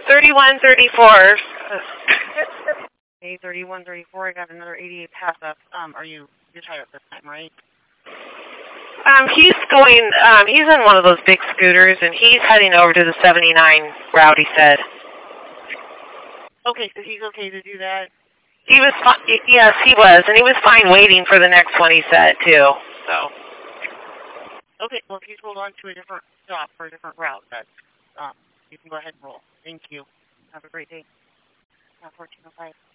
3134. A 3134. I got another 88 pass up. You're tied up this time, right? He's in one of those big scooters, and he's heading over to the 79 route, he said. Okay, so he's okay to do that? He was fine. Yes, he was, and he was fine waiting for the next one, he said, too. So. Okay, well, if he's rolled on to a different stop for a different route, that's, you can go ahead and roll. Thank you. Have a great day. 1405.